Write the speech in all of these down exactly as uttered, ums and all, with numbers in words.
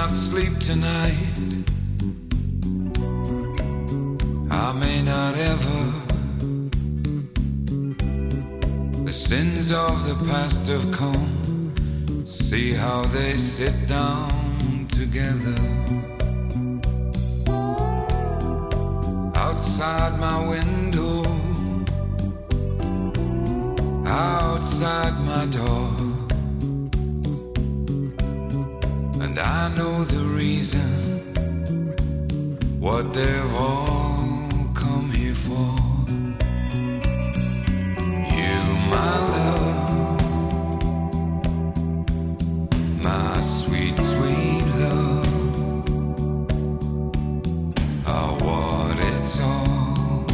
not sleep tonight. I may not ever. The sins of the past have come. See how they sit down together. Outside my window, outside my door. And I know the reason, what they've all come here for. You, my love, my sweet, sweet love, are what it's all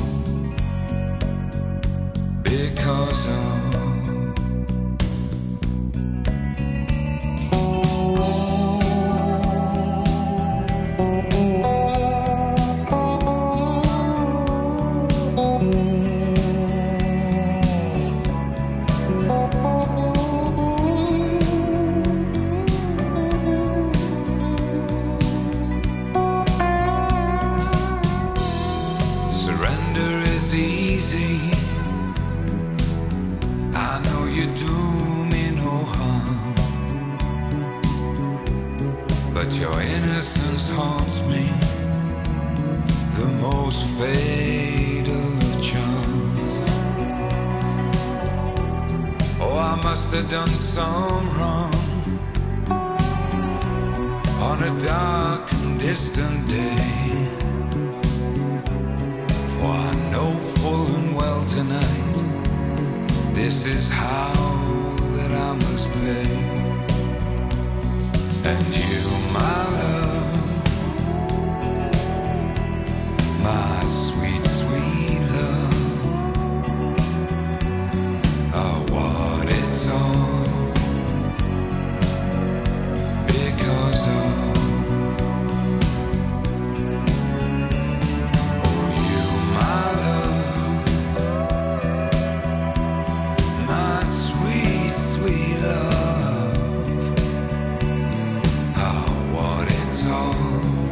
because of. But your innocence haunts me, the most fatal of charms. Oh, I must have done some wrong on a dark and distant day. For I know full and well tonight, this is how that I must pay. And you, my love, my sweet, sweet love, are what it's all because of. Oh, you, my love, my sweet, sweet love, all